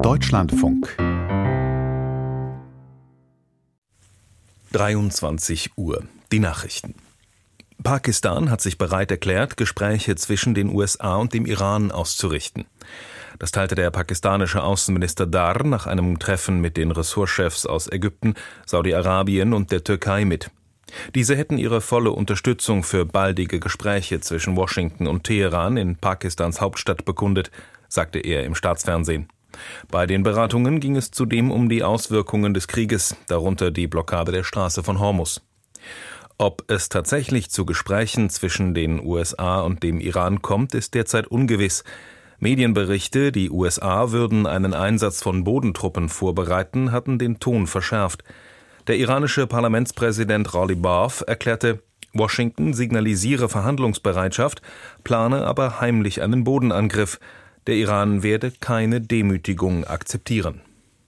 Deutschlandfunk 23 Uhr. Die Nachrichten. Pakistan hat sich bereit erklärt, Gespräche zwischen den USA und dem Iran auszurichten. Das teilte der pakistanische Außenminister Dar nach einem Treffen mit den Ressortchefs aus Ägypten, Saudi-Arabien und der Türkei mit. Diese hätten ihre volle Unterstützung für baldige Gespräche zwischen Washington und Teheran in Pakistans Hauptstadt bekundet, sagte er im Staatsfernsehen. Bei den Beratungen ging es zudem um die Auswirkungen des Krieges, darunter die Blockade der Straße von Hormuz. Ob es tatsächlich zu Gesprächen zwischen den USA und dem Iran kommt, ist derzeit ungewiss. Medienberichte, die USA würden einen Einsatz von Bodentruppen vorbereiten, hatten den Ton verschärft. Der iranische Parlamentspräsident Ghalibaf erklärte, Washington signalisiere Verhandlungsbereitschaft, plane aber heimlich einen Bodenangriff. Der Iran werde keine Demütigung akzeptieren.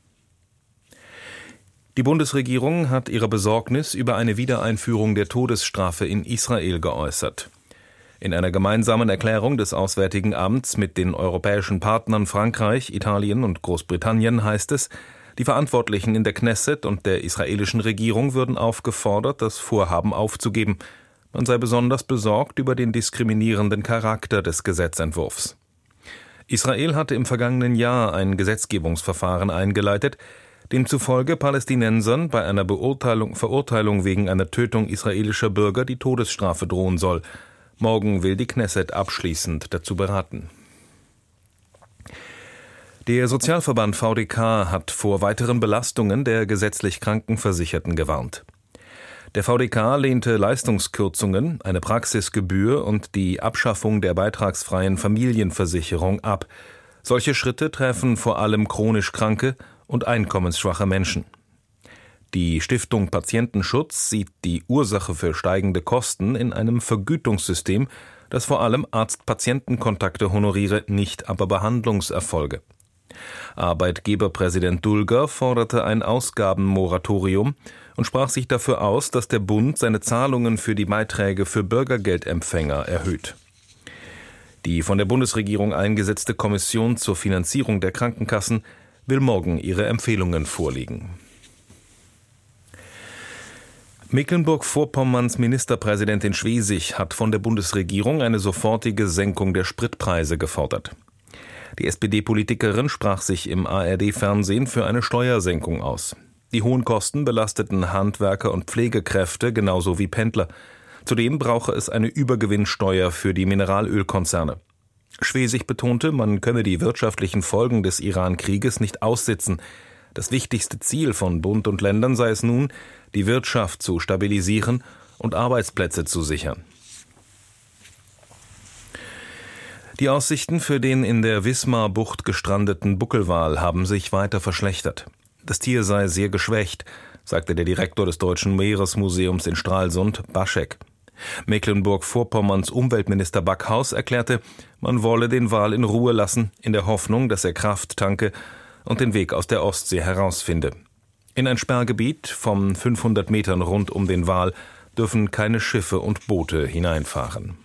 Die Bundesregierung hat ihre Besorgnis über eine Wiedereinführung der Todesstrafe in Israel geäußert. In einer gemeinsamen Erklärung des Auswärtigen Amts mit den europäischen Partnern Frankreich, Italien und Großbritannien heißt es, die Verantwortlichen in der Knesset und der israelischen Regierung würden aufgefordert, das Vorhaben aufzugeben. Man sei besonders besorgt über den diskriminierenden Charakter des Gesetzentwurfs. Israel hatte im vergangenen Jahr ein Gesetzgebungsverfahren eingeleitet, demzufolge Palästinensern bei einer Verurteilung wegen einer Tötung israelischer Bürger die Todesstrafe drohen soll. Morgen will die Knesset abschließend dazu beraten. Der Sozialverband VDK hat vor weiteren Belastungen der gesetzlich Krankenversicherten gewarnt. Der VDK lehnte Leistungskürzungen, eine Praxisgebühr und die Abschaffung der beitragsfreien Familienversicherung ab. Solche Schritte treffen vor allem chronisch kranke und einkommensschwache Menschen. Die Stiftung Patientenschutz sieht die Ursache für steigende Kosten in einem Vergütungssystem, das vor allem Arzt-Patienten-Kontakte honoriere, nicht aber Behandlungserfolge. Arbeitgeberpräsident Dulger forderte ein Ausgabenmoratorium und sprach sich dafür aus, dass der Bund seine Zahlungen für die Beiträge für Bürgergeldempfänger erhöht. Die von der Bundesregierung eingesetzte Kommission zur Finanzierung der Krankenkassen will morgen ihre Empfehlungen vorlegen. Mecklenburg-Vorpommerns Ministerpräsidentin Schwesig hat von der Bundesregierung eine sofortige Senkung der Spritpreise gefordert. Die SPD-Politikerin sprach sich im ARD-Fernsehen für eine Steuersenkung aus. Die hohen Kosten belasteten Handwerker und Pflegekräfte genauso wie Pendler. Zudem brauche es eine Übergewinnsteuer für die Mineralölkonzerne. Schwesig betonte, man könne die wirtschaftlichen Folgen des Iran-Krieges nicht aussitzen. Das wichtigste Ziel von Bund und Ländern sei es nun, die Wirtschaft zu stabilisieren und Arbeitsplätze zu sichern. Die Aussichten für den in der Wismar-Bucht gestrandeten Buckelwal haben sich weiter verschlechtert. Das Tier sei sehr geschwächt, sagte der Direktor des Deutschen Meeresmuseums in Stralsund, Baschek. Mecklenburg-Vorpommerns Umweltminister Backhaus erklärte, man wolle den Wal in Ruhe lassen, in der Hoffnung, dass er Kraft tanke und den Weg aus der Ostsee herausfinde. In ein Sperrgebiet von 500 Metern rund um den Wal dürfen keine Schiffe und Boote hineinfahren.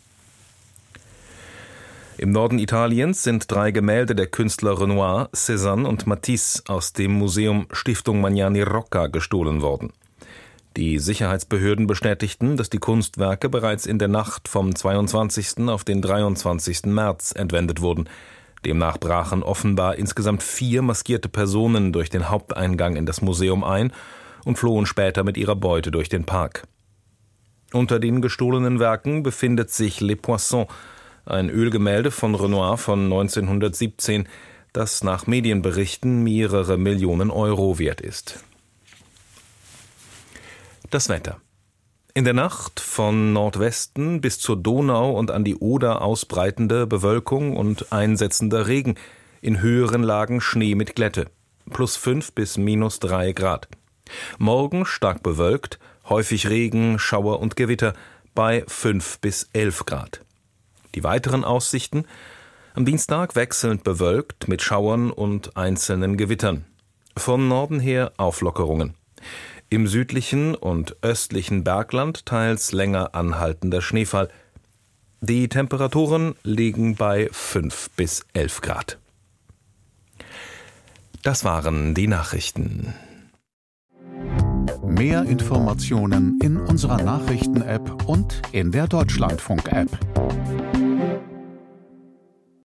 Im Norden Italiens sind 3 Gemälde der Künstler Renoir, Cézanne und Matisse aus dem Museum Stiftung Magnani Rocca gestohlen worden. Die Sicherheitsbehörden bestätigten, dass die Kunstwerke bereits in der Nacht vom 22. auf den 23. März entwendet wurden. Demnach brachen offenbar insgesamt 4 maskierte Personen durch den Haupteingang in das Museum ein und flohen später mit ihrer Beute durch den Park. Unter den gestohlenen Werken befindet sich Les Poissons, ein Ölgemälde von Renoir von 1917, das nach Medienberichten mehrere Millionen Euro wert ist. Das Wetter. In der Nacht von Nordwesten bis zur Donau und an die Oder ausbreitende Bewölkung und einsetzender Regen, in höheren Lagen Schnee mit Glätte, +5 bis -3 Grad. Morgen stark bewölkt, häufig Regen, Schauer und Gewitter bei 5 bis 11 Grad. Die weiteren Aussichten: am Dienstag wechselnd bewölkt mit Schauern und einzelnen Gewittern. Von Norden her Auflockerungen. Im südlichen und östlichen Bergland teils länger anhaltender Schneefall. Die Temperaturen liegen bei 5 bis 11 Grad. Das waren die Nachrichten. Mehr Informationen in unserer Nachrichten-App und in der Deutschlandfunk-App.